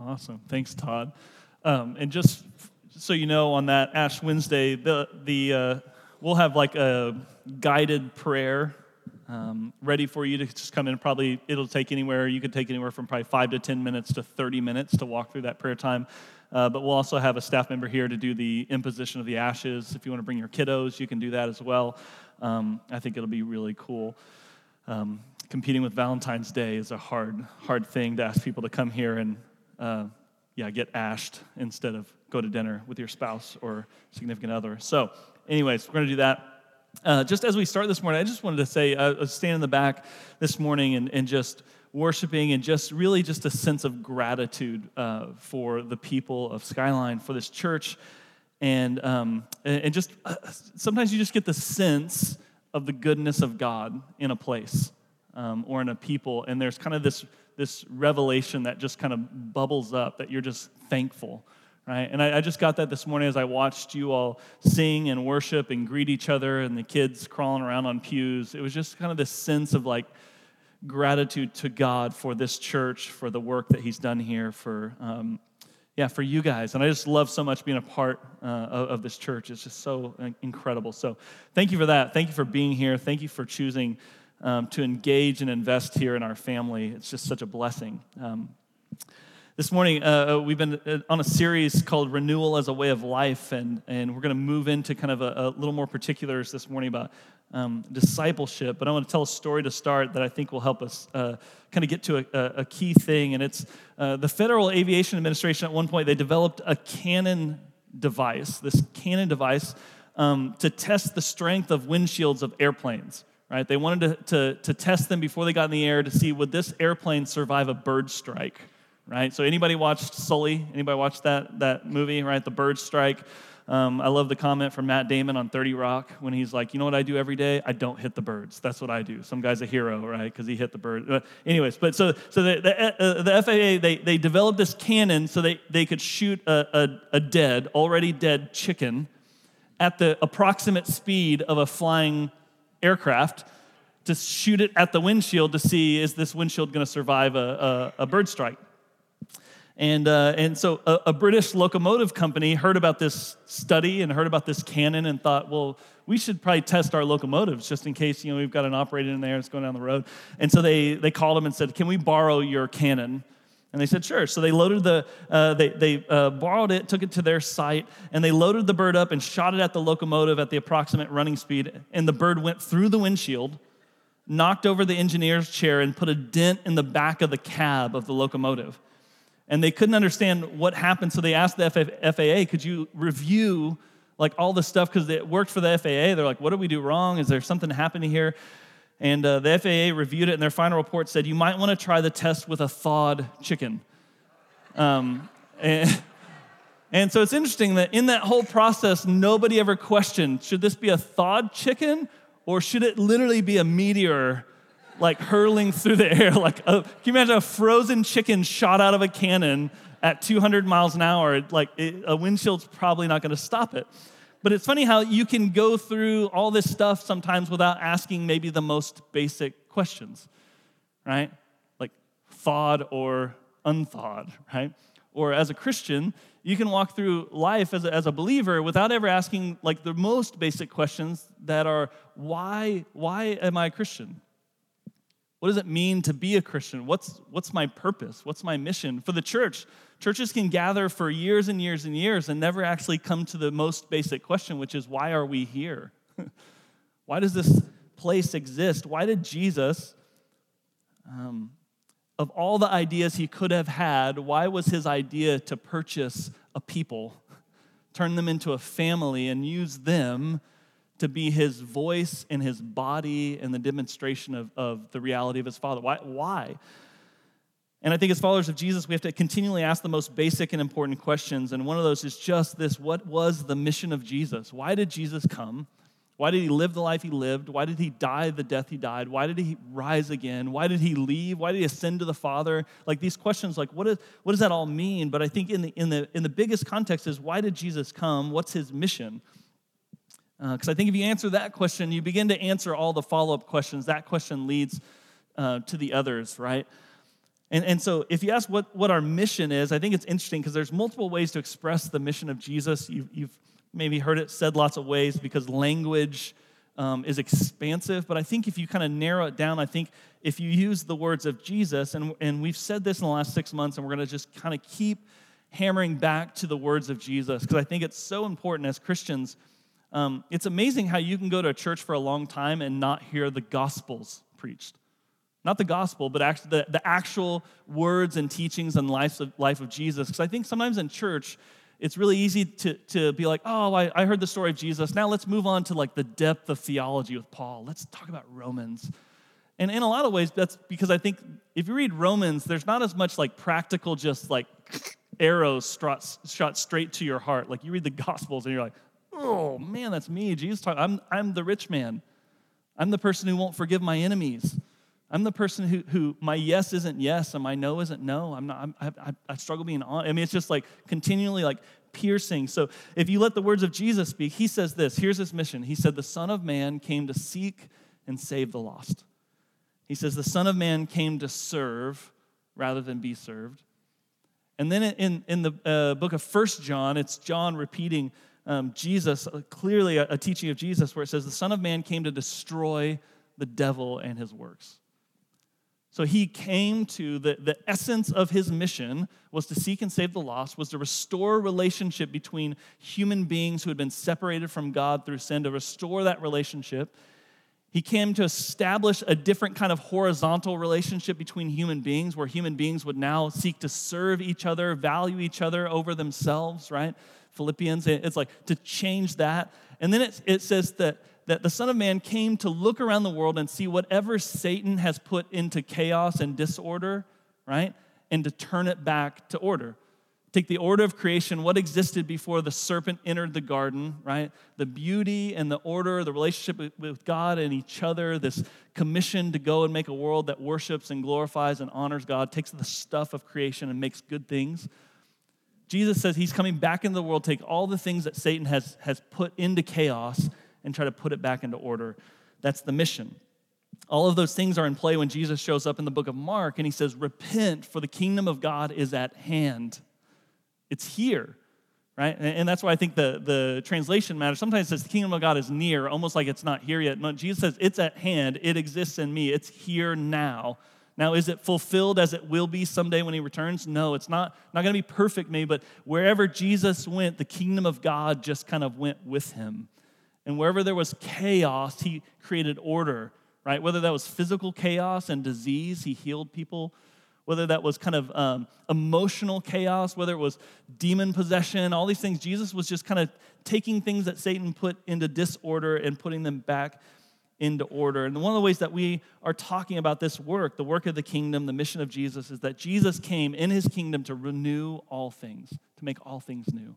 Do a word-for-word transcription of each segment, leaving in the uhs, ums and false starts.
Awesome. Thanks, Todd. Um, and just so you know, on that Ash Wednesday, the the uh, we'll have like a guided prayer um, ready for you to just come in. Probably it'll take anywhere, you could take anywhere from probably five to ten minutes to thirty minutes to walk through that prayer time. Uh, but we'll also have a staff member here to do the imposition of the ashes. If you want to bring your kiddos, you can do that as well. Um, I think it'll be really cool. Um, competing with Valentine's Day is a hard, hard thing to ask people to come here and, uh, yeah, get ashed instead of go to dinner with your spouse or significant other. So, anyways, we're going to do that. Uh, just as we start this morning, I just wanted to say, uh, I was standing in the back this morning and, and just worshiping and just really just a sense of gratitude uh, for the people of Skyline, for this church, and um, and just uh, sometimes you just get the sense of the goodness of God in a place um, or in a people, and there's kind of this this revelation that just kind of bubbles up that you're just thankful, right? And I, I just got that this morning as I watched you all sing and worship and greet each other, and the kids crawling around on pews. It was just kind of this sense of like gratitude to God for this church, for the work that He's done here, for um, yeah, for you guys. And I just love so much being a part uh, of, of this church. It's just so incredible. So thank you for that. Thank you for being here. Thank you for choosing um, to engage and invest here in our family. It's just such a blessing. Um, this morning, uh, we've been on a series called Renewal as a Way of Life, and, and we're going to move into kind of a, a little more particulars this morning about um, discipleship. But I want to tell a story to start that I think will help us uh, kind of get to a, a key thing, and it's uh, the Federal Aviation Administration. At one point, they developed a Canon device, this Canon device, um, to test the strength of windshields of airplanes. Right? They wanted to, to to test them before they got in the air to see would this airplane survive a bird strike. Right? So anybody watched Sully? Anybody watched that that movie? Right? The bird strike. Um, I love the comment from Matt Damon on thirty Rock when he's like, you know what I do every day? I don't hit the birds. That's what I do. Some guy's a hero, right? Because he hit the bird. Uh, anyways, but so so the the, uh, the F A A, they they developed this cannon so they, they could shoot a, a, a dead, already dead chicken at the approximate speed of a flying aircraft to shoot it at the windshield to see, is this windshield going to survive a, a, a bird strike? And uh, and so a, a British locomotive company heard about this study and heard about this cannon and thought, well, we should probably test our locomotives just in case, you know, we've got an operator in there that's going down the road. And so they they called them and said, can we borrow your cannon? And they said, sure. So they loaded the, uh, they they uh, borrowed it, took it to their site, and they loaded the bird up and shot it at the locomotive at the approximate running speed. And the bird went through the windshield, knocked over the engineer's chair, and put a dent in the back of the cab of the locomotive. And they couldn't understand what happened, so they asked the F A A, could you review like all the stuff, because it worked for the F A A. They're like, what did we do wrong? Is there something happening here? And uh, the F A A reviewed it, and their final report said, you might want to try the test with a thawed chicken. Um, and, and so it's interesting that in that whole process, nobody ever questioned, should this be a thawed chicken, or should it literally be a meteor like hurling through the air? Like, a, can you imagine a frozen chicken shot out of a cannon at two hundred miles an hour? Like, it, a windshield's probably not going to stop it. But it's funny how you can go through all this stuff sometimes without asking maybe the most basic questions, right? Like thawed or unthawed, right? Or as a Christian, you can walk through life as a, as a believer without ever asking like the most basic questions that are, why, why am I a Christian? What does it mean to be a Christian? What's what's my purpose? What's my mission? For the church, churches can gather for years and years and years and never actually come to the most basic question, which is, why are we here? Why does this place exist? Why did Jesus, um, of all the ideas he could have had, why was his idea to purchase a people, turn them into a family, and use them to be his voice and his body and the demonstration of, of the reality of his Father? Why? Why? And I think as followers of Jesus, we have to continually ask the most basic and important questions. And one of those is just this: what was the mission of Jesus? Why did Jesus come? Why did he live the life he lived? Why did he die the death he died? Why did he rise again? Why did he leave? Why did he ascend to the Father? Like these questions, like what, is, what does that all mean? But I think in the, in the, in the biggest context is, why did Jesus come? What's his mission? Because uh, I think if you answer that question, you begin to answer all the follow-up questions. That question leads uh, to the others, right? And, and so if you ask what, what our mission is, I think it's interesting because there's multiple ways to express the mission of Jesus. You've, you've maybe heard it said lots of ways because language um, is expansive. But I think if you kind of narrow it down, I think if you use the words of Jesus, and, and we've said this in the last six months, and we're going to just kind of keep hammering back to the words of Jesus because I think it's so important as Christians. Um, it's amazing how you can go to a church for a long time and not hear the Gospels preached. Not the gospel, but actually the, the actual words and teachings and life of, life of Jesus. Because I think sometimes in church, it's really easy to, to be like, oh, I, I heard the story of Jesus. Now let's move on to like the depth of theology with Paul. Let's talk about Romans. And in a lot of ways, that's because I think if you read Romans, there's not as much like practical, just like arrows shot, shot straight to your heart. Like you read the Gospels and you're like, oh man, that's me. Jesus talk, I'm, I'm the rich man. I'm the person who won't forgive my enemies. I'm the person who, who my yes isn't yes and my no isn't no. I'm not. I'm, I, I struggle being honest. I mean, it's just like continually like piercing. So if you let the words of Jesus speak, he says this. Here's his mission. He said, the Son of Man came to seek and save the lost. He says, the Son of Man came to serve rather than be served. And then in, in the uh, book of First John, it's John repeating um, Jesus, uh, clearly a, a teaching of Jesus, where it says, the Son of Man came to destroy the devil and his works. So he came to, the, the essence of his mission was to seek and save the lost, was to restore relationship between human beings who had been separated from God through sin, to restore that relationship. He came to establish a different kind of horizontal relationship between human beings, where human beings would now seek to serve each other, value each other over themselves, right? Philippians, it's like to change that. And then it, it says that that the Son of Man came to look around the world and see whatever Satan has put into chaos and disorder, right? And to turn it back to order. Take the order of creation, what existed before the serpent entered the garden, right? The beauty and the order, the relationship with God and each other, this commission to go and make a world that worships and glorifies and honors God, takes the stuff of creation and makes good things. Jesus says he's coming back into the world, take all the things that Satan has, has put into chaos and try to put it back into order. That's the mission. All of those things are in play when Jesus shows up in the book of Mark and he says, repent, for the kingdom of God is at hand. It's here, right? And that's why I think the, the translation matters. Sometimes it says the kingdom of God is near, almost like it's not here yet. No, Jesus says it's at hand. It exists in me. It's here now. Now, is it fulfilled as it will be someday when he returns? No, it's not, not going to be perfect maybe, but wherever Jesus went, the kingdom of God just kind of went with him. And wherever there was chaos, he created order, right? Whether that was physical chaos and disease, he healed people. Whether that was kind of um, emotional chaos, whether it was demon possession, all these things, Jesus was just kind of taking things that Satan put into disorder and putting them back into order. And one of the ways that we are talking about this work, the work of the kingdom, the mission of Jesus, is that Jesus came in his kingdom to renew all things, to make all things new.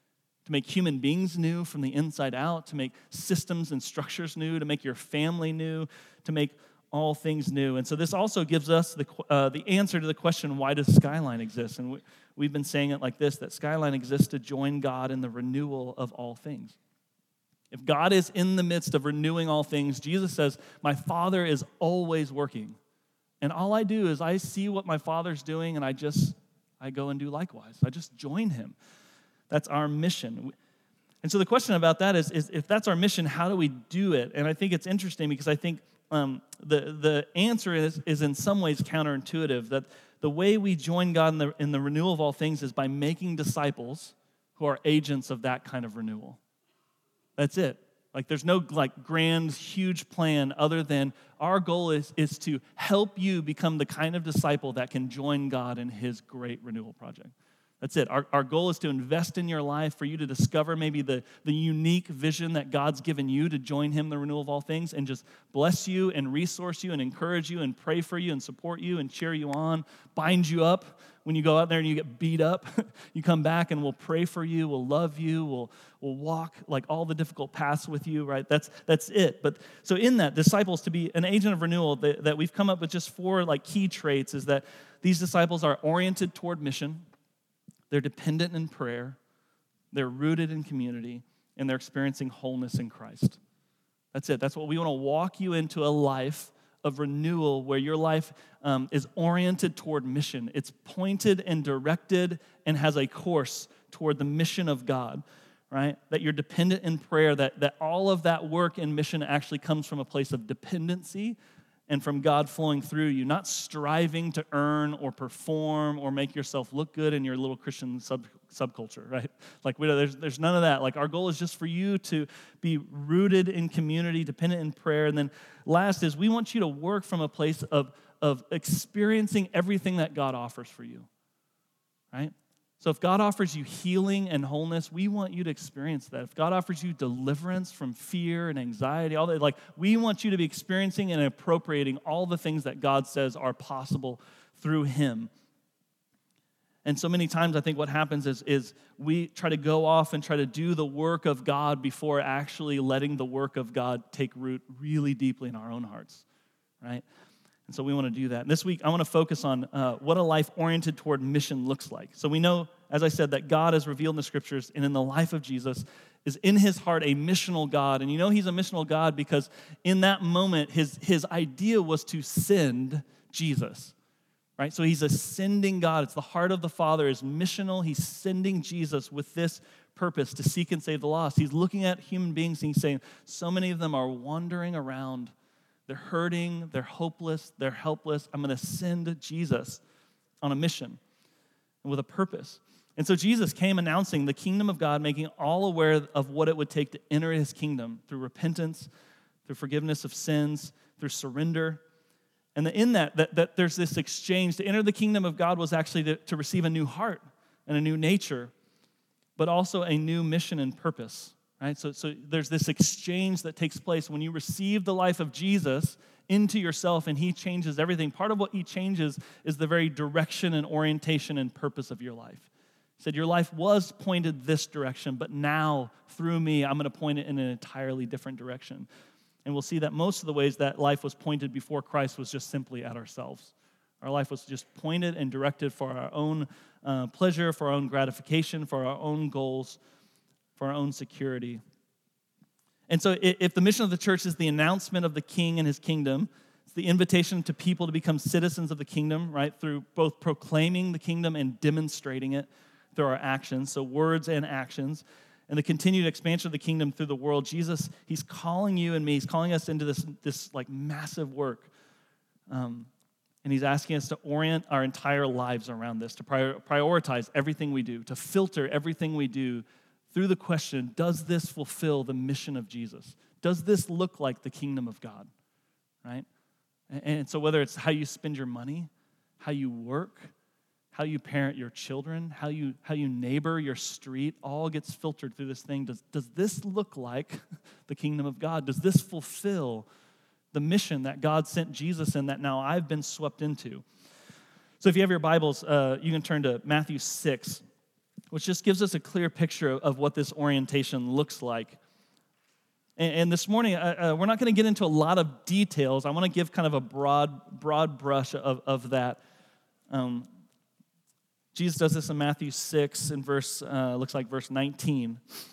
To make human beings new from the inside out, to make systems and structures new, to make your family new, to make all things new. And so this also gives us the uh, the answer to the question, why does Skyline exist? And we, we've been saying it like this, that Skyline exists to join God in the renewal of all things. If God is in the midst of renewing all things, Jesus says, my Father is always working. And all I do is I see what my Father's doing and I just, I go and do likewise. I just join him. That's our mission. And so the question about that is, is if that's our mission, how do we do it? And I think it's interesting because I think um, the, the answer is, is in some ways counterintuitive, that the way we join God in the, in the renewal of all things is by making disciples who are agents of that kind of renewal. That's it. Like there's no like grand, huge plan other than our goal is, is to help you become the kind of disciple that can join God in his great renewal project. That's it. Our, our goal is to invest in your life, for you to discover maybe the, the unique vision that God's given you to join him in the renewal of all things, and just bless you and resource you and encourage you and pray for you and support you and cheer you on, bind you up when you go out there and you get beat up. You come back and we'll pray for you, we'll love you, we'll, we'll walk like all the difficult paths with you, right? That's that's it. But so in that, disciples, to be an agent of renewal, that, that we've come up with just four like key traits is that these disciples are oriented toward mission. They're dependent in prayer, they're rooted in community, and they're experiencing wholeness in Christ. That's it. That's what we want to walk you into, a life of renewal where your life um, is oriented toward mission. It's pointed and directed and has a course toward the mission of God, right? That you're dependent in prayer, that, that all of that work and mission actually comes from a place of dependency and from God flowing through you, not striving to earn or perform or make yourself look good in your little Christian sub, subculture, right? Like, we, there's, there's none of that. Like, our goal is just for you to be rooted in community, dependent in prayer. And then last is we want you to work from a place of, of experiencing everything that God offers for you, right? So if God offers you healing and wholeness, we want you to experience that. If God offers you deliverance from fear and anxiety, all that, like, we want you to be experiencing and appropriating all the things that God says are possible through Him. And so many times I think what happens is, is we try to go off and try to do the work of God before actually letting the work of God take root really deeply in our own hearts, right? And so we want to do that. And this week, I want to focus on uh, what a life oriented toward mission looks like. So we know, as I said, that God is revealed in the Scriptures and in the life of Jesus is in His heart a missional God. And you know He's a missional God because in that moment, His, his idea was to send Jesus, right? So He's a sending God. It's the heart of the Father is missional. He's sending Jesus with this purpose to seek and save the lost. He's looking at human beings and He's saying, so many of them are wandering around. They're hurting, they're hopeless, they're helpless. I'm going to send Jesus on a mission and with a purpose. And so Jesus came announcing the kingdom of God, making all aware of what it would take to enter His kingdom through repentance, through forgiveness of sins, through surrender. And in that, that, that there's this exchange. To enter the kingdom of God was actually to, to receive a new heart and a new nature, but also a new mission and purpose. Right? So, so there's this exchange that takes place when you receive the life of Jesus into yourself and He changes everything. Part of what He changes is the very direction and orientation and purpose of your life. He said, your life was pointed this direction, but now through me, I'm going to point it in an entirely different direction. And we'll see that most of the ways that life was pointed before Christ was just simply at ourselves. Our life was just pointed and directed for our own uh, pleasure, for our own gratification, for our own goals, for our own security. And so if the mission of the church is the announcement of the King and His kingdom, it's the invitation to people to become citizens of the kingdom, right, through both proclaiming the kingdom and demonstrating it through our actions, so words and actions, and the continued expansion of the kingdom through the world. Jesus, He's calling you and me, He's calling us into this, this like massive work. Um, and He's asking us to orient our entire lives around this, to prior, prioritize everything we do, to filter everything we do through the question, does this fulfill the mission of Jesus? Does this look like the kingdom of God, right? And so whether it's how you spend your money, how you work, how you parent your children, how you how you neighbor your street, all gets filtered through this thing. Does, does this look like the kingdom of God? Does this fulfill the mission that God sent Jesus in that now I've been swept into? So if you have your Bibles, uh, you can turn to Matthew six, which just gives us a clear picture of what this orientation looks like. And, and this morning, uh, uh, we're not going to get into a lot of details. I want to give kind of a broad broad brush of, of that. Um, Jesus does this in Matthew six, in verse, uh, looks like verse nineteen.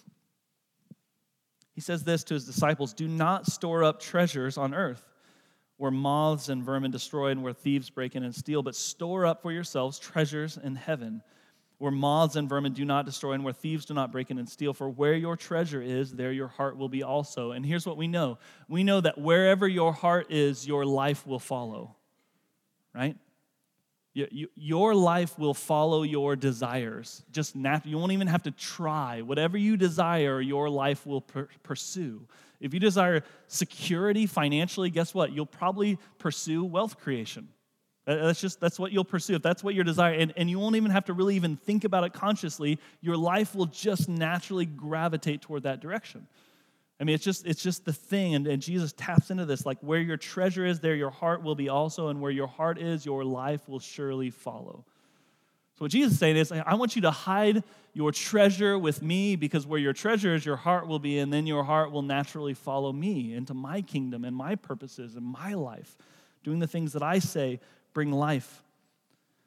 He says this to His disciples, do not store up treasures on earth, where moths and vermin destroy and where thieves break in and steal, but store up for yourselves treasures in heaven, where moths and vermin do not destroy and where thieves do not break in and steal. For where your treasure is, there your heart will be also. And here's what we know. We know that wherever your heart is, your life will follow, right? You, you, your life will follow your desires. Just nat- you won't even have to try. Whatever you desire, your life will per- pursue. If you desire security financially, guess what? You'll probably pursue wealth creation. That's just, that's what you'll pursue. If that's what your desire, and, and you won't even have to really even think about it consciously, your life will just naturally gravitate toward that direction. I mean, it's just it's just the thing, and, and Jesus taps into this, like where your treasure is, there your heart will be also, and where your heart is, your life will surely follow. So what Jesus is saying is, I want you to hide your treasure with me, because where your treasure is, your heart will be, and then your heart will naturally follow me into my kingdom and my purposes and my life, doing the things that I say bring life.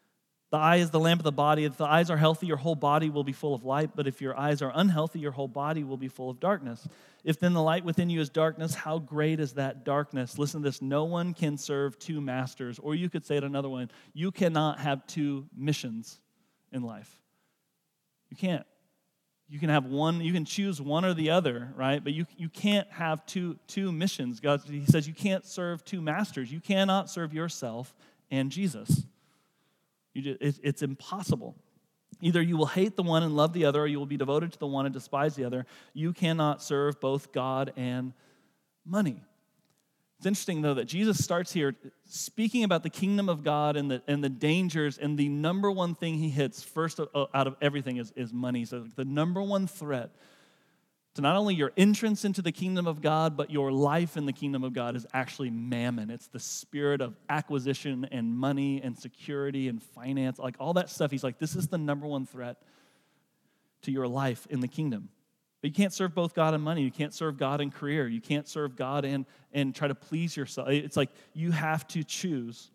The eye is the lamp of the body. If the eyes are healthy, your whole body will be full of light. But if your eyes are unhealthy, your whole body will be full of darkness. If then the light within you is darkness, how great is that darkness? Listen to this. No one can serve two masters. Or you could say it another way. You cannot have two missions in life. You can't. You can have one, you can choose one or the other, right? But you, you can't have two, two missions. God, he says you can't serve two masters. You cannot serve yourself and Jesus. You just, it, it's impossible. Either you will hate the one and love the other, or you will be devoted to the one and despise the other. You cannot serve both God and money. It's interesting, though, that Jesus starts here speaking about the kingdom of God and the and the dangers, and the number one thing he hits first out of everything is, is money. So the number one threat to not only your entrance into the kingdom of God, but your life in the kingdom of God is actually mammon. It's the spirit of acquisition and money and security and finance, like all that stuff. He's like, this is the number one threat to your life in the kingdom. But you can't serve both God and money. You can't serve God and career. You can't serve God and, and try to please yourself. It's like you have to choose.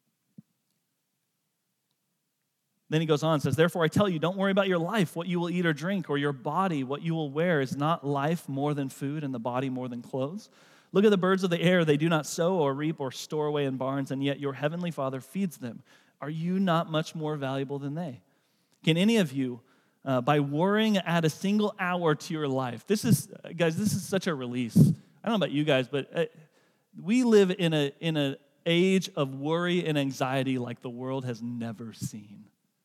Then he goes on and says, therefore I tell you, don't worry about your life, what you will eat or drink, or your body, what you will wear. Is not life more than food and the body more than clothes? Look at the birds of the air. They do not sow or reap or store away in barns, and yet your heavenly Father feeds them. Are you not much more valuable than they? Can any of you, uh, by worrying, add a single hour to your life? This is, guys, this is such a release. I don't know about you guys, but uh, we live in a in an age of worry and anxiety like the world has never seen.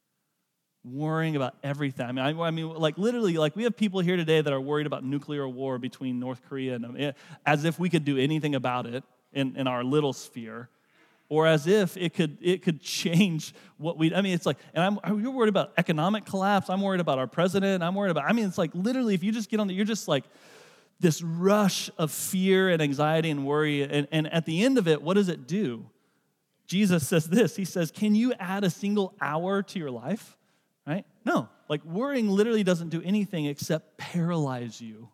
Worrying about everything. I mean, I, I mean, like literally, like we have people here today that are worried about nuclear war between North Korea and, I mean, as if we could do anything about it in, in our little sphere, or as if it could it could change what we. I mean, it's like, and I'm you're worried about economic collapse. I'm worried about our president. I'm worried about. I mean, it's like literally, if you just get on the, you're just like this rush of fear and anxiety and worry, and, and at the end of it, what does it do? Jesus says this. He says, "Can you add a single hour to your life?" Right? No, like worrying literally doesn't do anything except paralyze you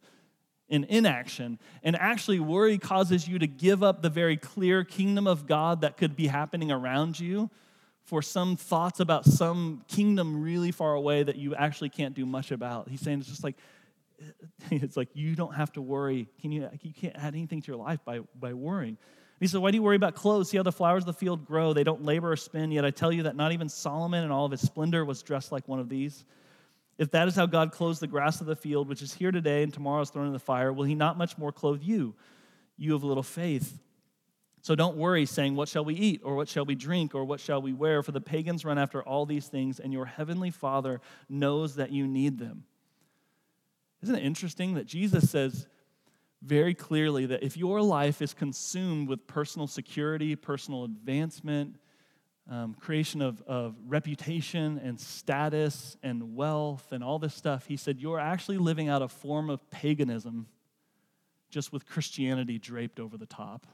in inaction. And actually, worry causes you to give up the very clear kingdom of God that could be happening around you for some thoughts about some kingdom really far away that you actually can't do much about. He's saying it's just like, it's like you don't have to worry. Can you, you can't add anything to your life by, by worrying. He said, why do you worry about clothes? See how the flowers of the field grow. They don't labor or spin. Yet I tell you that not even Solomon in all of his splendor was dressed like one of these. If that is how God clothes the grass of the field, which is here today and tomorrow is thrown in the fire, will he not much more clothe you, you of little faith? So don't worry, saying, what shall we eat, or what shall we drink, or what shall we wear? For the pagans run after all these things, and your heavenly Father knows that you need them. Isn't it interesting that Jesus says very clearly that if your life is consumed with personal security, personal advancement, um, creation of, of reputation and status and wealth and all this stuff, he said you're actually living out a form of paganism just with Christianity draped over the top.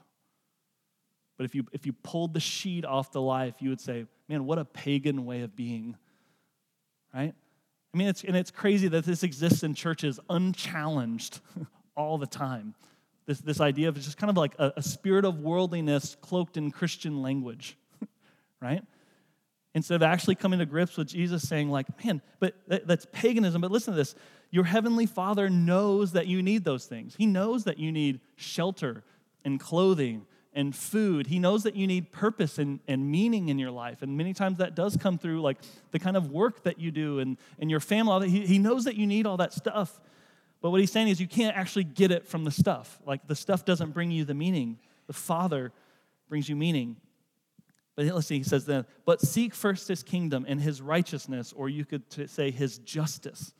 But if you if you pulled the sheet off the life, you would say, man, what a pagan way of being, right? I mean, it's and it's crazy that this exists in churches unchallenged all the time. This this idea of just kind of like a, a spirit of worldliness cloaked in Christian language, right? Instead of actually coming to grips with Jesus saying like, man, but that, that's paganism. But listen to this. Your heavenly Father knows that you need those things. He knows that you need shelter and clothing and food. He knows that you need purpose and, and meaning in your life. And many times that does come through like the kind of work that you do and, and your family. He, he knows that you need all that stuff. But what he's saying is you can't actually get it from the stuff. Like the stuff doesn't bring you the meaning. The Father brings you meaning. But let's see, he says then, but seek first his kingdom and his righteousness, or you could say his justice.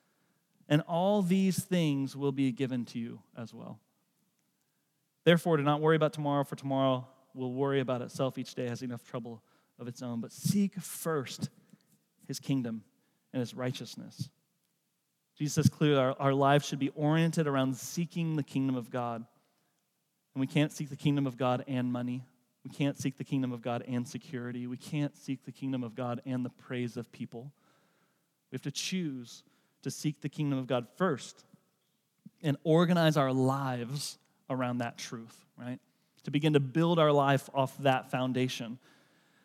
And all these things will be given to you as well. Therefore, do not worry about tomorrow, for tomorrow will worry about itself. Each day has enough trouble of its own. But seek first his kingdom and his righteousness. Jesus says clearly our, our lives should be oriented around seeking the kingdom of God. And we can't seek the kingdom of God and money. We can't seek the kingdom of God and security. We can't seek the kingdom of God and the praise of people. We have to choose to seek the kingdom of God first and organize our lives around that truth, right? To begin to build our life off that foundation.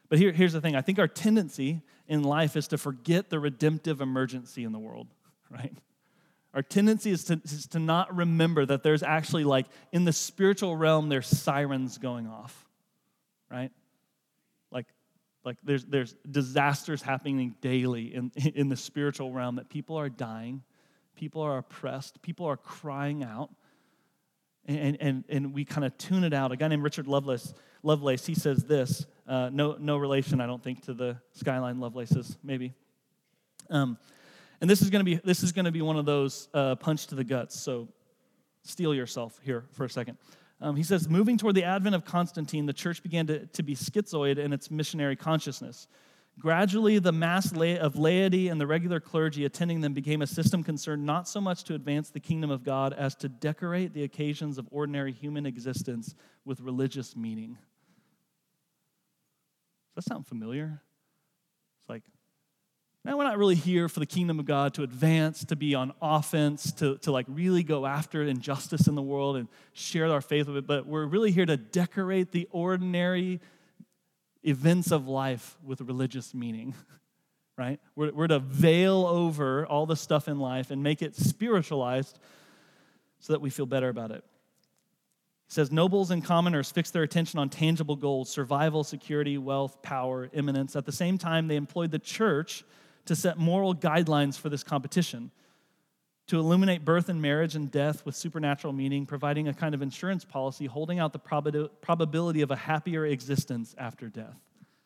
But here, here's the thing. I think our tendency in life is to forget the redemptive emergency in the world, right? Our tendency is to, is to not remember that there's actually, like, in the spiritual realm, there's sirens going off, right? Like, like there's, there's disasters happening daily in, in the spiritual realm, that people are dying, people are oppressed, people are crying out, and, and, and we kind of tune it out. A guy named Richard Lovelace, Lovelace he says this, uh, no, no relation, I don't think, to the Skyline Lovelaces, maybe. Um, And this is going to be this is going to be one of those uh, punch to the guts. So steel yourself here for a second. Um, he says, moving toward the advent of Constantine, the church began to, to be schizoid in its missionary consciousness. Gradually, the mass la- of laity and the regular clergy attending them became a system concerned not so much to advance the kingdom of God as to decorate the occasions of ordinary human existence with religious meaning. Does that sound familiar? It's like, now, we're not really here for the kingdom of God to advance, to be on offense, to, to like really go after injustice in the world and share our faith with it, but we're really here to decorate the ordinary events of life with religious meaning, right? We're, we're to veil over all the stuff in life and make it spiritualized so that we feel better about it. He says, nobles and commoners fixed their attention on tangible goals, survival, security, wealth, power, eminence. At the same time, they employed the church to set moral guidelines for this competition, to illuminate birth and marriage and death with supernatural meaning, providing a kind of insurance policy holding out the prob- probability of a happier existence after death.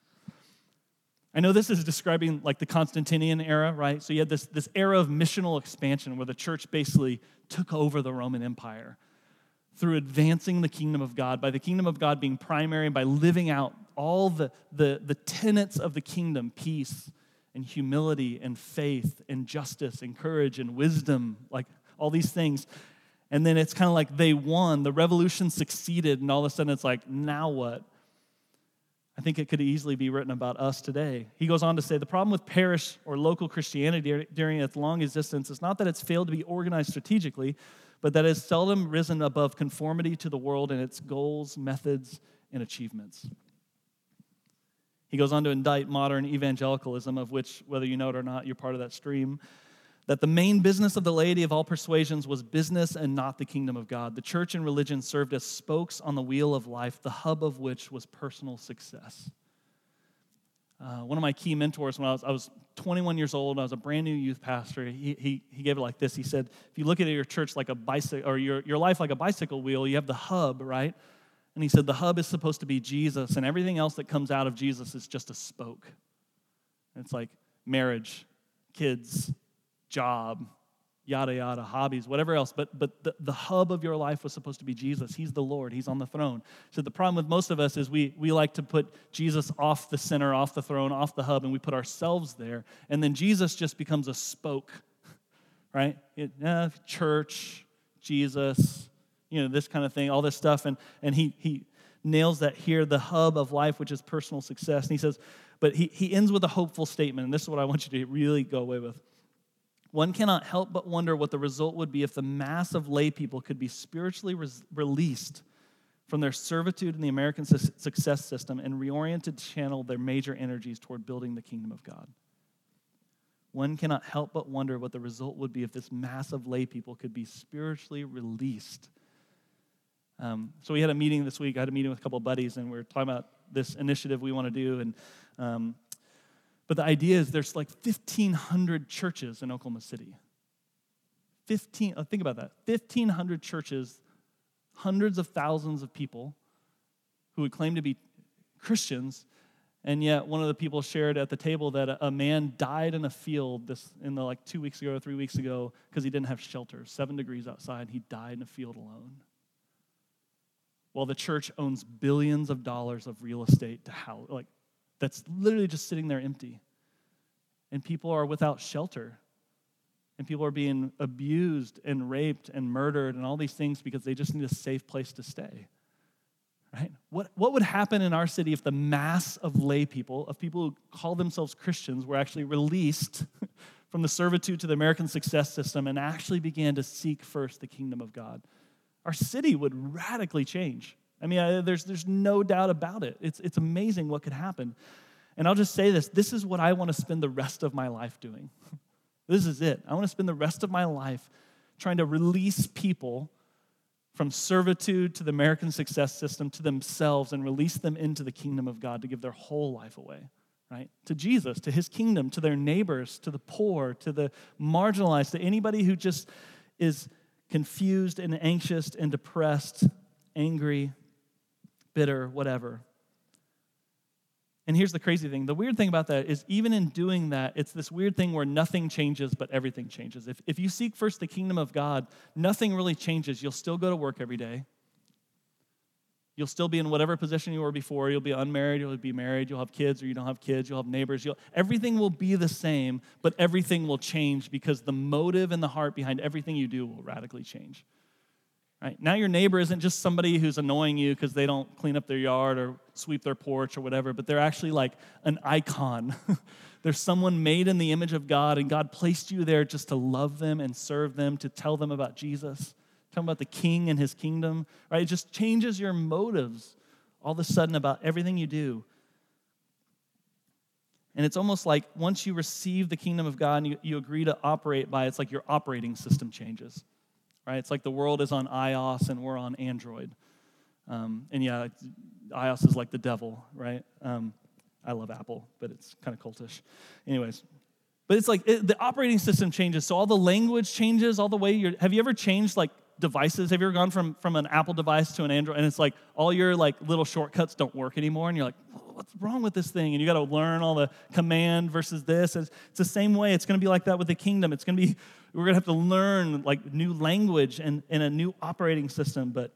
I know this is describing like the Constantinian era, right? So you had this, this era of missional expansion where the church basically took over the Roman Empire through advancing the kingdom of God, by the kingdom of God being primary, and by living out all the, the, the tenets of the kingdom, peace, and humility and faith and justice and courage and wisdom, like all these things. And then it's kind of like they won, the revolution succeeded, and all of a sudden it's like, now what? I think it could easily be written about us today. He goes on to say, the problem with parish or local Christianity during its long existence is not that it's failed to be organized strategically, but that it's seldom risen above conformity to the world and its goals, methods, and achievements. He goes on to indict modern evangelicalism, of which, whether you know it or not, you're part of that stream, that the main business of the laity of all persuasions was business and not the kingdom of God. The church and religion served as spokes on the wheel of life, the hub of which was personal success. Uh, one of my key mentors, when I was, I was twenty-one years old, I was a brand new youth pastor, he, he, he gave it like this. He said, if you look at your church like a bicycle, or your, your life like a bicycle wheel, you have the hub, right? And he said the hub is supposed to be Jesus, and everything else that comes out of Jesus is just a spoke. And it's like marriage, kids, job, yada, yada, hobbies, whatever else. But but the, the hub of your life was supposed to be Jesus. He's the Lord. He's on the throne. So the problem with most of us is we, we like to put Jesus off the center, off the throne, off the hub, and we put ourselves there. And then Jesus just becomes a spoke, right? It, uh, church, Jesus, you know, this kind of thing, all this stuff. And, and he he nails that here, the hub of life, which is personal success. And he says, but he, he ends with a hopeful statement, and this is what I want you to really go away with. One cannot help but wonder what the result would be if the mass of lay people could be spiritually res- released from their servitude in the American su- success system and reoriented to channel their major energies toward building the kingdom of God. One cannot help but wonder what the result would be if this mass of lay people could be spiritually released. Um, so we had a meeting this week. I had a meeting with a couple of buddies, and we were talking about this initiative we want to do. And um, but the idea is there's like fifteen hundred churches in Oklahoma City. fifteen, oh, think about that. fifteen hundred churches, hundreds of thousands of people who would claim to be Christians, and yet one of the people shared at the table that a, a man died in a field this in the like two weeks ago or three weeks ago because he didn't have shelter. Seven degrees outside, he died in a field alone. While the church owns billions of dollars of real estate to house, like that's literally just sitting there empty. And people are without shelter. And people are being abused and raped and murdered and all these things because they just need a safe place to stay. Right? What, what would happen in our city if the mass of lay people, of people who call themselves Christians, were actually released from the servitude to the American success system and actually began to seek first the kingdom of God? Our city would radically change. I mean, I, there's there's no doubt about it. It's it's amazing what could happen. And I'll just say this, this is what I want to spend the rest of my life doing. This is it. I want to spend the rest of my life trying to release people from servitude to the American success system to themselves and release them into the kingdom of God to give their whole life away, right? To Jesus, to his kingdom, to their neighbors, to the poor, to the marginalized, to anybody who just is confused and anxious and depressed, angry, bitter, whatever. And here's the crazy thing. The weird thing about that is even in doing that, it's this weird thing where nothing changes, but everything changes. If, if you seek first the kingdom of God, nothing really changes. You'll still go to work every day. You'll still be in whatever position you were before. You'll be unmarried, you'll be married, you'll have kids or you don't have kids, you'll have neighbors. You'll, everything will be the same, but everything will change because the motive and the heart behind everything you do will radically change. Right? Now your neighbor isn't just somebody who's annoying you because they don't clean up their yard or sweep their porch or whatever, but they're actually like an icon. They're someone made in the image of God, and God placed you there just to love them and serve them, to tell them about Jesus, tell them about the King and his kingdom. Right? It just changes your motives all of a sudden about everything you do. And it's almost like once you receive the kingdom of God and you, you agree to operate by it, it's like your operating system changes. Right? It's like the world is on iOS and we're on Android. Um, and yeah, iOS is like the devil, right? Um, I love Apple, but it's kind of cultish. Anyways, but it's like it, the operating system changes, so all the language changes, all the way you're, have you ever changed like devices? Have you ever gone from, from an Apple device to an Android, and it's like all your like little shortcuts don't work anymore, and you're like, what's wrong with this thing? And you got to learn all the command versus this. It's, it's the same way. It's going to be like that with the kingdom. It's going to be, we're going to have to learn like new language and, and a new operating system. But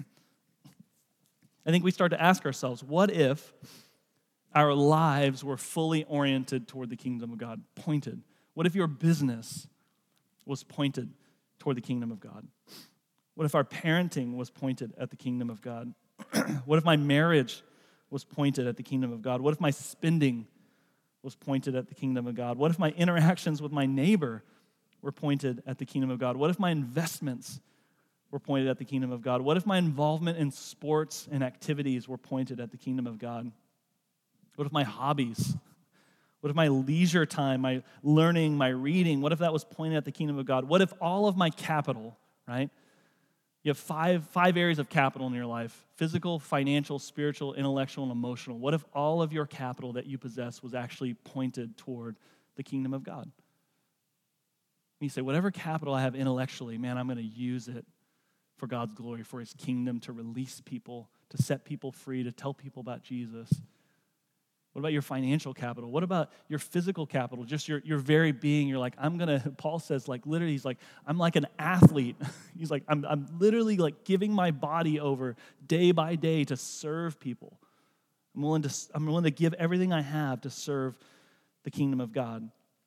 I think we start to ask ourselves, what if our lives were fully oriented toward the kingdom of God, pointed? What if your business was pointed toward the kingdom of God? What if our parenting was pointed at the kingdom of God? What if my marriage was pointed at the kingdom of God? What if my spending was pointed at the kingdom of God? What if my interactions with my neighbor were pointed at the kingdom of God? What if my investments were pointed at the kingdom of God? What if my involvement in sports and activities were pointed at the kingdom of God? What if my hobbies, what if my leisure time, my learning, my reading, what if that was pointed at the kingdom of God? What if all of my capital, right? You have five, five areas of capital in your life: physical, financial, spiritual, intellectual, and emotional. What if all of your capital that you possess was actually pointed toward the kingdom of God? And you say, whatever capital I have intellectually, man, I'm going to use it for God's glory, for his kingdom, to release people, to set people free, to tell people about Jesus. What about your financial capital? What about your physical capital? Just your, your very being. You're like, I'm going to, Paul says, like, literally, he's like, I'm like an athlete. He's like, I'm, I'm literally like giving my body over day by day to serve people. I'm willing to, I'm willing to give everything I have to serve the kingdom of God.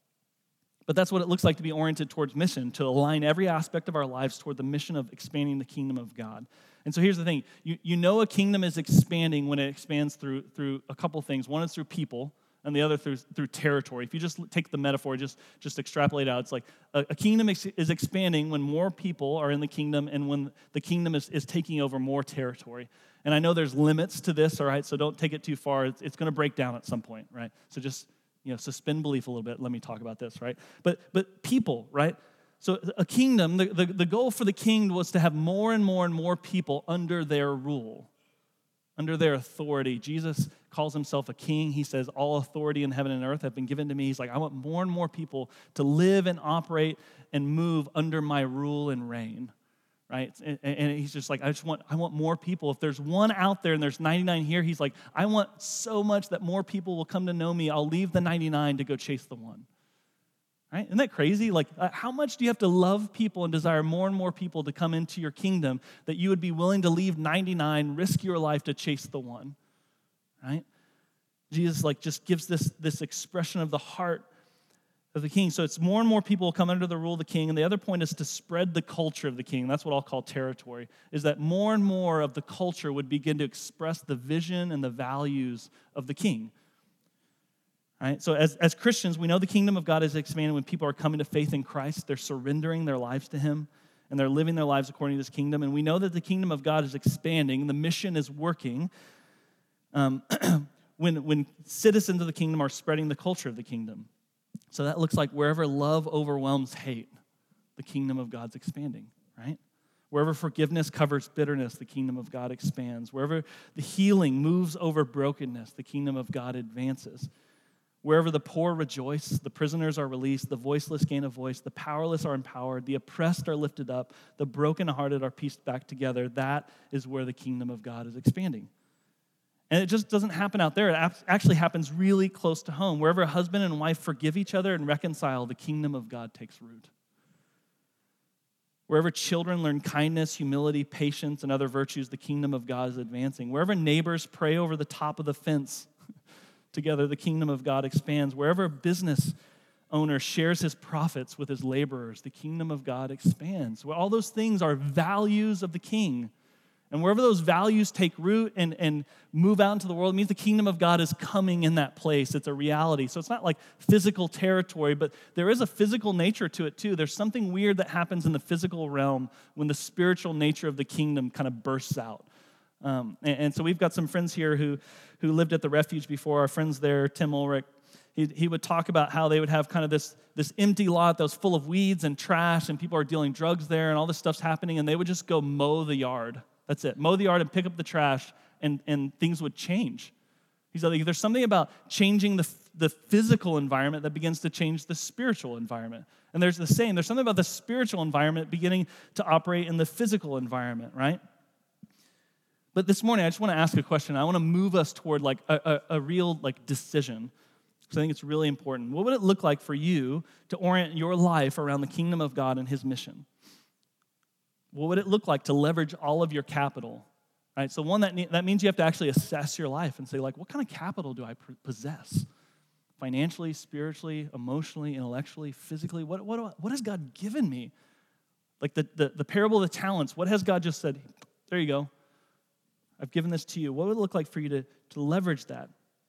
But that's what it looks like to be oriented towards mission, to align every aspect of our lives toward the mission of expanding the kingdom of God. And so here's the thing. You, you know a kingdom is expanding when it expands through, through a couple things. One is through people, and the other through, through territory. If you just take the metaphor, just, just extrapolate out, it's like a, a kingdom ex- is expanding when more people are in the kingdom and when the kingdom is, is taking over more territory. And I know there's limits to this, all right, so don't take it too far. It's, it's going to break down at some point, right? So just, you know, suspend belief a little bit. Let me talk about this, right? But but people, right? So a kingdom, the, the, the goal for the king was to have more and more and more people under their rule, under their authority. Jesus calls himself a king. He says, all authority in heaven and earth have been given to me. He's like, I want more and more people to live and operate and move under my rule and reign, right? And, and he's just like, I just want, I want more people. If there's one out there and there's ninety-nine here, he's like, I want so much that more people will come to know me. I'll leave the ninety-nine to go chase the one. Right? Isn't that crazy? Like, uh, how much do you have to love people and desire more and more people to come into your kingdom that you would be willing to leave ninety-nine, risk your life to chase the one? Right? Jesus, like, just gives this, this expression of the heart of the king. So it's more and more people come under the rule of the king. And the other point is to spread the culture of the king. That's what I'll call territory, is that more and more of the culture would begin to express the vision and the values of the king. Right? So as, as Christians, we know the kingdom of God is expanding when people are coming to faith in Christ. They're surrendering their lives to him, and they're living their lives according to this kingdom. And we know that the kingdom of God is expanding. The mission is working um, when, when citizens of the kingdom are spreading the culture of the kingdom. So that looks like wherever love overwhelms hate, the kingdom of God's expanding, right? Wherever forgiveness covers bitterness, the kingdom of God expands. Wherever the healing moves over brokenness, the kingdom of God advances. Wherever the poor rejoice, the prisoners are released, the voiceless gain a voice, the powerless are empowered, the oppressed are lifted up, the brokenhearted are pieced back together. That is where the kingdom of God is expanding. And it just doesn't happen out there. It actually happens really close to home. Wherever a husband and wife forgive each other and reconcile, the kingdom of God takes root. Wherever children learn kindness, humility, patience, and other virtues, the kingdom of God is advancing. Wherever neighbors pray over the top of the fence together, the kingdom of God expands. Wherever a business owner shares his profits with his laborers, the kingdom of God expands. Well, all those things are values of the king. And wherever those values take root and, and move out into the world, it means the kingdom of God is coming in that place. It's a reality. So it's not like physical territory, but there is a physical nature to it too. There's something weird that happens in the physical realm when the spiritual nature of the kingdom kind of bursts out. Um, and, and so we've got some friends here who, who lived at the refuge before. Our friends there, Tim Ulrich, he, he would talk about how they would have kind of this, this empty lot that was full of weeds and trash, and people are dealing drugs there, and all this stuff's happening, and they would just go mow the yard. That's it. Mow the yard and pick up the trash, and, and things would change. He's like, there's something about changing the, the physical environment that begins to change the spiritual environment. And there's the same. There's something about the spiritual environment beginning to operate in the physical environment, right? But this morning, I just want to ask a question. I want to move us toward like a, a, a real like decision, because I think it's really important. What would it look like for you to orient your life around the kingdom of God and his mission? What would it look like to leverage all of your capital? Right? So one, that, that means you have to actually assess your life and say, like, what kind of capital do I possess? Financially, spiritually, emotionally, intellectually, physically? What, what, do I, what has God given me? Like the, the, the parable of the talents, what has God just said? There you go. I've given this to you. What would it look like for you to, to leverage that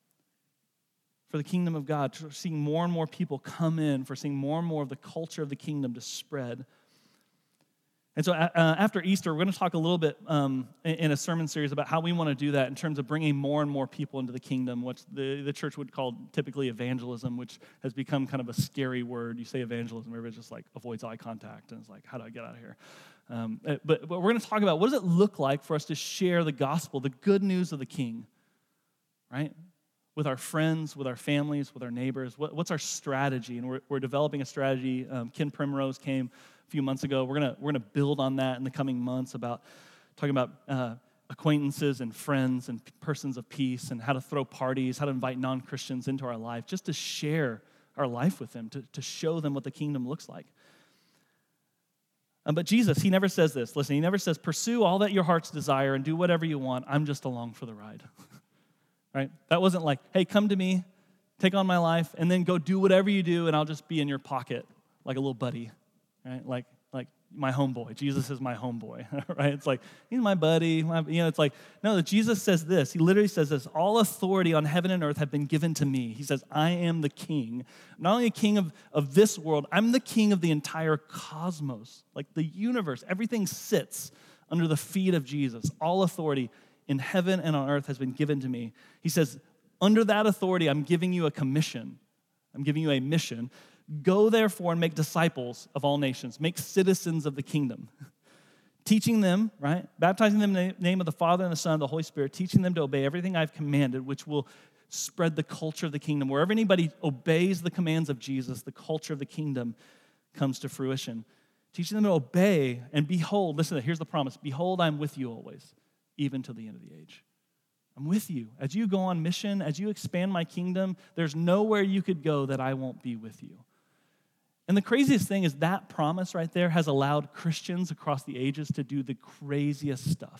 for the kingdom of God, for seeing more and more people come in, for seeing more and more of the culture of the kingdom to spread? And so uh, after Easter, we're going to talk a little bit um, in a sermon series about how we want to do that in terms of bringing more and more people into the kingdom, what the, the church would call typically evangelism, which has become kind of a scary word. You say evangelism, everybody just like avoids eye contact, and it's like, how do I get out of here? Um, but, but we're going to talk about what does it look like for us to share the gospel, the good news of the King, right? With our friends, with our families, with our neighbors. What, what's our strategy? And we're, we're developing a strategy. Um, Ken Primrose came a few months ago. We're gonna we're gonna build on that in the coming months about talking about uh, acquaintances and friends and persons of peace and how to throw parties, how to invite non-Christians into our life, just to share our life with them, to, to show them what the kingdom looks like. Um, but Jesus, he never says this. Listen, he never says, pursue all that your heart's desire and do whatever you want. I'm just along for the ride. Right? That wasn't like, hey, come to me, take on my life, and then go do whatever you do, and I'll just be in your pocket like a little buddy. Right? Like, like my homeboy. Jesus is my homeboy, right? It's like, he's my buddy. My, you know, it's like, no, Jesus says this. He literally says this, all authority on heaven and earth have been given to me. He says, I am the king. Not only a king of, of this world, I'm the king of the entire cosmos, like the universe. Everything sits under the feet of Jesus. All authority in heaven and on earth has been given to me. He says, under that authority, I'm giving you a commission. I'm giving you a mission. Go, therefore, and make disciples of all nations. Make citizens of the kingdom. Teaching them, right? Baptizing them in the name of the Father and the Son and the Holy Spirit. Teaching them to obey everything I've commanded, which will spread the culture of the kingdom. Wherever anybody obeys the commands of Jesus, the culture of the kingdom comes to fruition. Teaching them to obey, and behold, listen, here's the promise. Behold, I'm with you always, even to the end of the age. I'm with you. As you go on mission, as you expand my kingdom, there's nowhere you could go that I won't be with you. And the craziest thing is that promise right there has allowed Christians across the ages to do the craziest stuff.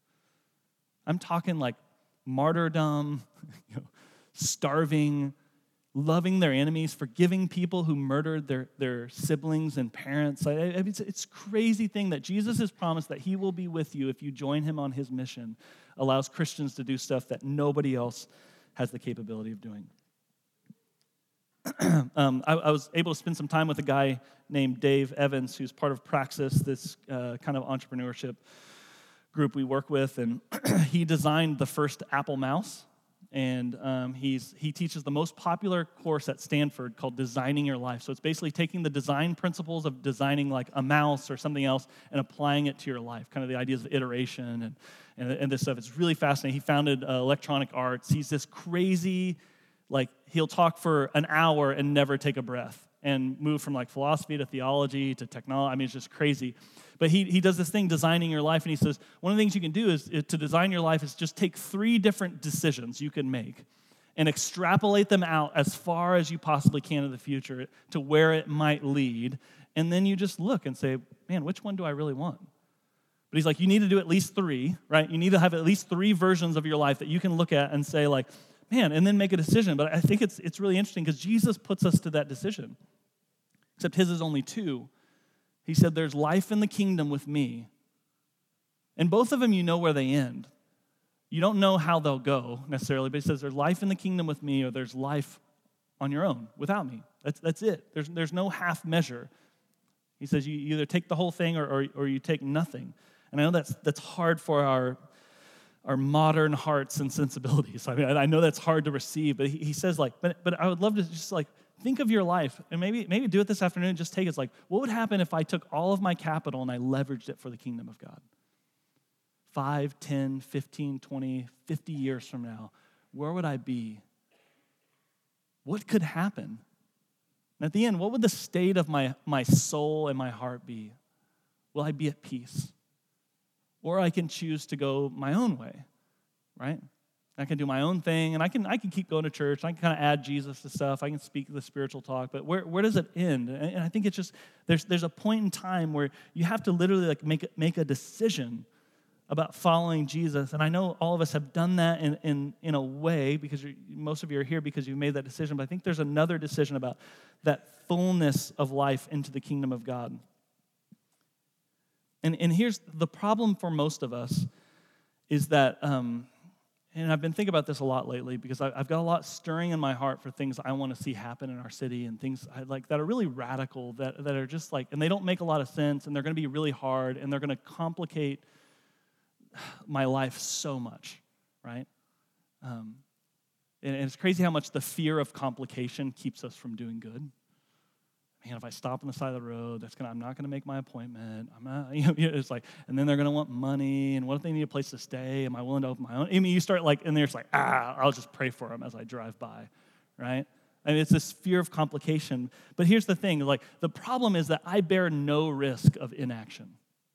I'm talking like martyrdom, you know, starving, loving their enemies, forgiving people who murdered their, their siblings and parents. I, I, it's, it's a crazy thing that Jesus' promise that he will be with you if you join him on his mission allows Christians to do stuff that nobody else has the capability of doing. um, I, I was able to spend some time with a guy named Dave Evans, who's part of Praxis, this uh, kind of entrepreneurship group we work with, and he designed the first Apple mouse. and um, he's he teaches the most popular course at Stanford called Designing Your Life. So it's basically taking the design principles of designing like a mouse or something else and applying it to your life, kind of the ideas of iteration and, and, and this stuff. It's really fascinating. He founded uh, Electronic Arts. He's this crazy, like he'll talk for an hour and never take a breath and move from like philosophy to theology to technology. I mean, it's just crazy. But he he does this thing, Designing Your Life, and he says, one of the things you can do is, is to design your life is just take three different decisions you can make and extrapolate them out as far as you possibly can in the future to where it might lead, and then you just look and say, man, which one do I really want? But he's like, you need to do at least three, right? You need to have at least three versions of your life that you can look at and say, like, man, and then make a decision. But I think it's it's really interesting because Jesus puts us to that decision, except his is only two. He said, there's life in the kingdom with me. And both of them, you know where they end. You don't know how they'll go necessarily, but he says, there's life in the kingdom with me, or there's life on your own without me. That's that's it. There's, there's no half measure. He says, you either take the whole thing or, or, or you take nothing. And I know that's that's hard for our, our modern hearts and sensibilities. I mean, I know that's hard to receive, but he, he says, like, but, but I would love to just, like, think of your life, and maybe maybe do it this afternoon. Just take it. It's like, what would happen if I took all of my capital and I leveraged it for the kingdom of God? Five, ten, fifteen, twenty, fifty years from now, where would I be? What could happen? And at the end, what would the state of my, my soul and my heart be? Will I be at peace? Or I can choose to go my own way, right? I can do my own thing, and I can I can keep going to church. I can kind of add Jesus to stuff. I can speak the spiritual talk, but where where does it end? And I think it's just there's there's a point in time where you have to literally like make make a decision about following Jesus. And I know all of us have done that in in in a way because you're, most of you are here because you made that decision. But I think there's another decision about that fullness of life into the kingdom of God. And and here's the problem for most of us is that. Um, And I've been thinking about this a lot lately because I've got a lot stirring in my heart for things I want to see happen in our city and things I like that are really radical, that, that are just like, and they don't make a lot of sense, and they're going to be really hard, and they're going to complicate my life so much, right? Um, and, and it's crazy how much the fear of complication keeps us from doing good. Man, if I stop on the side of the road, that's gonna. I'm not gonna make my appointment. I'm not. You know, it's like, and then they're gonna want money. And what if they need a place to stay? Am I willing to open my own? I mean, you start like, and they're just like, ah, I'll just pray for them as I drive by, right? I mean, it's this fear of complication. But here's the thing: like, the problem is that I bear no risk of inaction.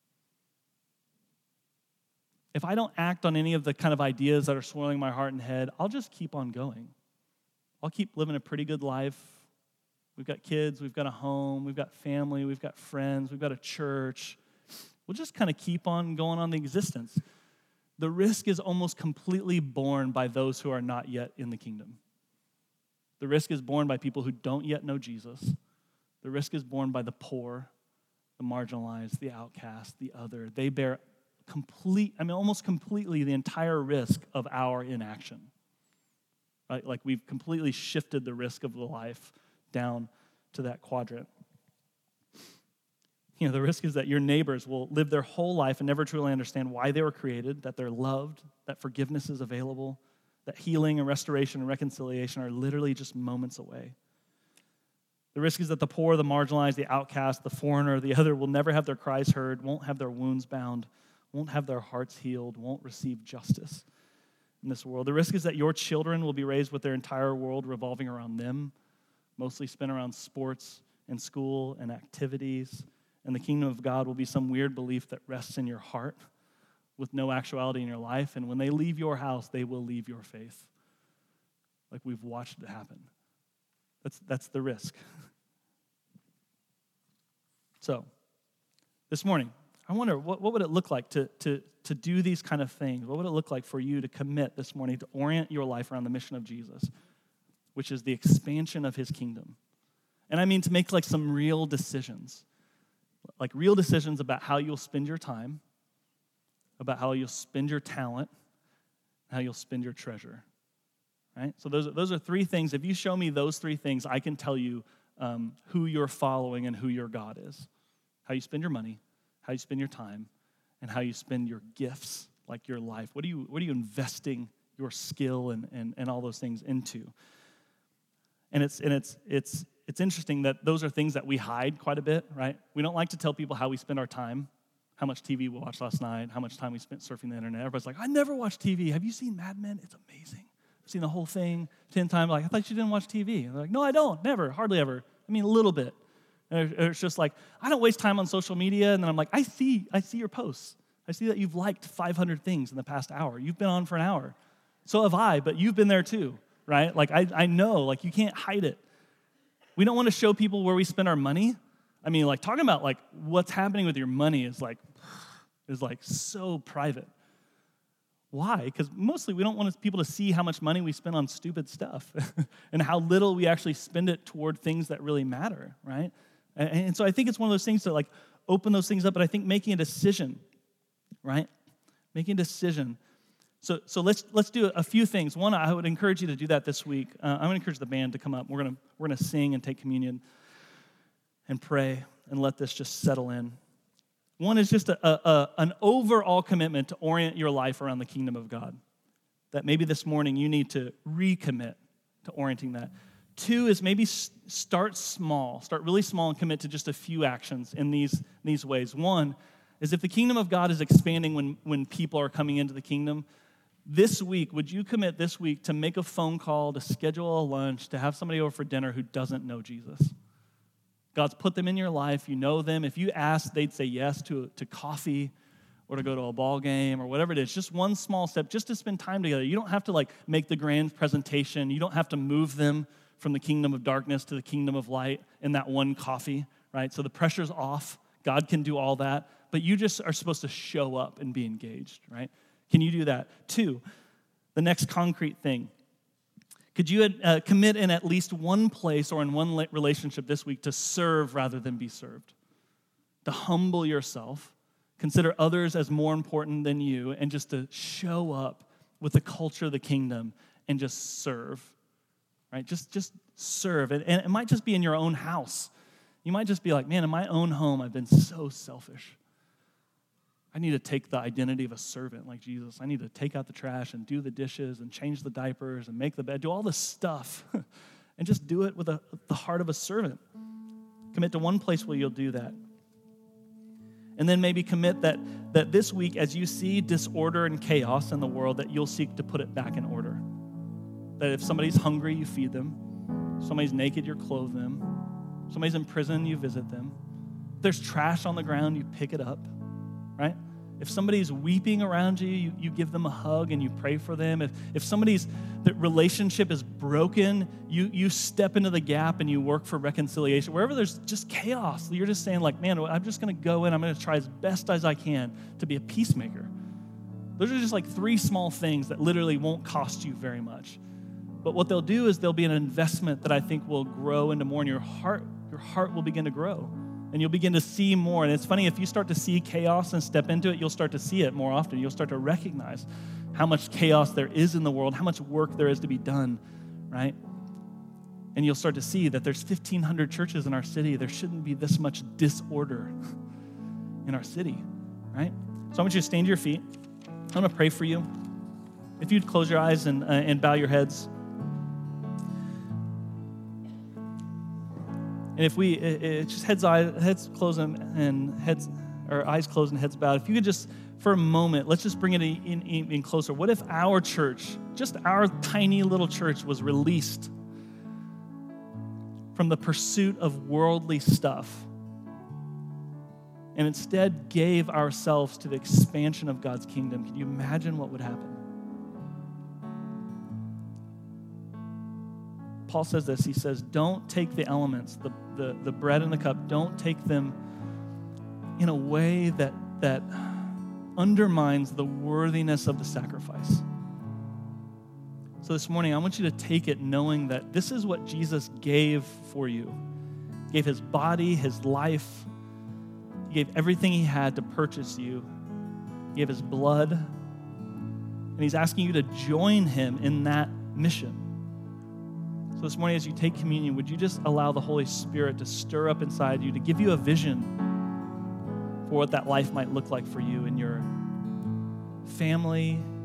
If I don't act on any of the kind of ideas that are swirling my heart and head, I'll just keep on going. I'll keep living a pretty good life. We've got kids, we've got a home, we've got family, we've got friends, we've got a church. We'll just kind of keep on going on the existence. The risk is almost completely borne by those who are not yet in the kingdom. The risk is borne by people who don't yet know Jesus. The risk is borne by the poor, the marginalized, the outcast, the other. They bear complete, I mean, almost completely the entire risk of our inaction. Right? Like we've completely shifted the risk of the life down to that quadrant. You know, the risk is that your neighbors will live their whole life and never truly understand why they were created, that they're loved, that forgiveness is available, that healing and restoration and reconciliation are literally just moments away. The risk is that the poor, the marginalized, the outcast, the foreigner, the other will never have their cries heard, won't have their wounds bound, won't have their hearts healed, won't receive justice in this world. The risk is that your children will be raised with their entire world revolving around them, mostly spent around sports and school and activities, and the kingdom of God will be some weird belief that rests in your heart with no actuality in your life, and when they leave your house, they will leave your faith. Like we've watched it happen. That's, that's the risk. So, this morning, I wonder, what, what would it look like to, to, to do these kind of things? What would it look like for you to commit this morning to orient your life around the mission of Jesus, which is the expansion of his kingdom? And I mean to make like some real decisions, like real decisions about how you'll spend your time, about how you'll spend your talent, how you'll spend your treasure, right? So those, those are three things. If you show me those three things, I can tell you um, who you're following and who your God is. How you spend your money, how you spend your time, and how you spend your gifts, like your life. What are you, what are you investing your skill and, and, and all those things into. And it's and it's it's it's interesting that those are things that we hide quite a bit, right? We don't like to tell people how we spend our time, how much T V we watched last night, how much time we spent surfing the internet. Everybody's like, I never watch T V. Have you seen Mad Men? It's amazing. I've seen the whole thing ten times. Like, I thought you didn't watch T V. And they're like, no, I don't. Never. Hardly ever. I mean, a little bit. And it's just like, I don't waste time on social media. And then I'm like, I see, I see your posts. I see that you've liked five hundred things in the past hour. You've been on for an hour. So have I, but you've been there too, right? Like, I, I know, like, you can't hide it. We don't want to show people where we spend our money. I mean, like, talking about, like, what's happening with your money is, like, is, like, so private. Why? Because mostly we don't want people to see how much money we spend on stupid stuff and how little we actually spend it toward things that really matter, right? And, and so I think it's one of those things to, like, open those things up, but I think making a decision, right? Making a decision. So so let's let's do a few things. One, I would encourage you to do that this week. Uh, I'm going to encourage the band to come up. We're going to we're going to sing and take communion and pray and let this just settle in. One is just a, a, a an overall commitment to orient your life around the kingdom of God. That maybe this morning you need to recommit to orienting that. Two is maybe start small. Start really small and commit to just a few actions in these, these ways. One is if the kingdom of God is expanding when, when people are coming into the kingdom, this week, would you commit this week to make a phone call, to schedule a lunch, to have somebody over for dinner who doesn't know Jesus? God's put them in your life. You know them. If you ask, they'd say yes to, to coffee or to go to a ball game or whatever it is. Just one small step, just to spend time together. You don't have to like make the grand presentation. You don't have to move them from the kingdom of darkness to the kingdom of light in that one coffee, right? So the pressure's off. God can do all that. But you just are supposed to show up and be engaged, right? Can you do that? Two, the next concrete thing. Could you uh, commit in at least one place or in one relationship this week to serve rather than be served? To humble yourself, consider others as more important than you, and just to show up with the culture of the kingdom and just serve, right? Just, just serve. And, and it might just be in your own house. You might just be like, man, in my own home, I've been so selfish. I need to take the identity of a servant like Jesus. I need to take out the trash and do the dishes and change the diapers and make the bed, do all this stuff, and just do it with a, the heart of a servant. Commit to one place where you'll do that. And then maybe commit that, that this week, as you see disorder and chaos in the world, that you'll seek to put it back in order. That if somebody's hungry, you feed them. If somebody's naked, you clothe them. If somebody's in prison, you visit them. If there's trash on the ground, you pick it up. Right? If somebody's weeping around you, you, you give them a hug and you pray for them. If if somebody's the relationship is broken, you, you step into the gap and you work for reconciliation. Wherever there's just chaos, you're just saying like, man, I'm just going to go in. I'm going to try as best as I can to be a peacemaker. Those are just like three small things that literally won't cost you very much. But what they'll do is there'll be an investment that I think will grow into more, and your heart, your heart will begin to grow. And you'll begin to see more. And it's funny, if you start to see chaos and step into it, you'll start to see it more often. You'll start to recognize how much chaos there is in the world, how much work there is to be done, right? And you'll start to see that there's fifteen hundred churches in our city. There shouldn't be this much disorder in our city, right? So I want you to stand to your feet. I'm going to pray for you. If you'd close your eyes and, uh, and bow your heads. And if we, it, it just heads, eyes, heads closed and, and heads, or eyes closed and heads bowed. If you could just, for a moment, let's just bring it in, in, in closer. What if our church, just our tiny little church, was released from the pursuit of worldly stuff and instead gave ourselves to the expansion of God's kingdom? Can you imagine what would happen? Paul says this, he says, don't take the elements, the, the, the bread and the cup, don't take them in a way that, that undermines the worthiness of the sacrifice. So this morning, I want you to take it knowing that this is what Jesus gave for you. He gave his body, his life. He gave everything he had to purchase you. He gave his blood. And he's asking you to join him in that mission. So this morning, as you take communion, would you just allow the Holy Spirit to stir up inside you, to give you a vision for what that life might look like for you in your family, in your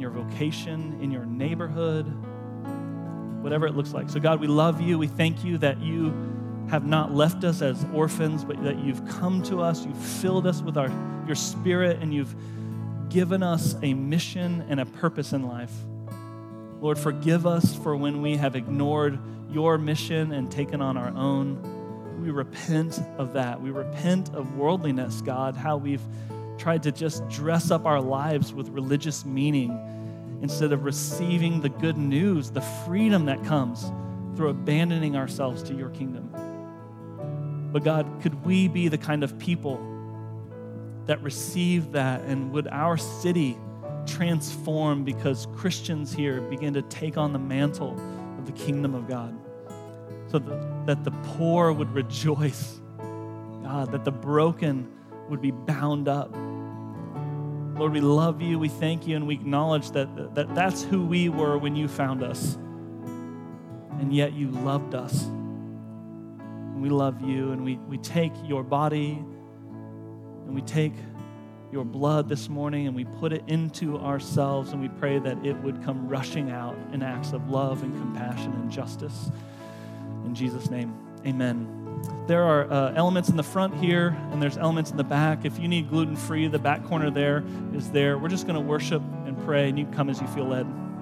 your vocation, in your neighborhood, whatever it looks like. So God, we love you. We thank you that you have not left us as orphans, but that you've come to us, you've filled us with our, your spirit, and you've given us a mission and a purpose in life. Lord, forgive us for when we have ignored your mission and taken on our own. We repent of that. We repent of worldliness, God, how we've tried to just dress up our lives with religious meaning instead of receiving the good news, the freedom that comes through abandoning ourselves to your kingdom. But God, could we be the kind of people that receive that, and would our city transform because Christians here begin to take on the mantle of the kingdom of God, so that, that the poor would rejoice, God, that the broken would be bound up. Lord, we love you, we thank you, and we acknowledge that, that that's who we were when you found us, and yet you loved us. And we love you, and we, we take your body and we take your blood this morning and we put it into ourselves, and we pray that it would come rushing out in acts of love and compassion and justice. In Jesus' name, amen. There are uh, elements in the front here, and there's elements in the back. If you need gluten-free, the back corner there is there. We're just going to worship and pray, and you can come as you feel led.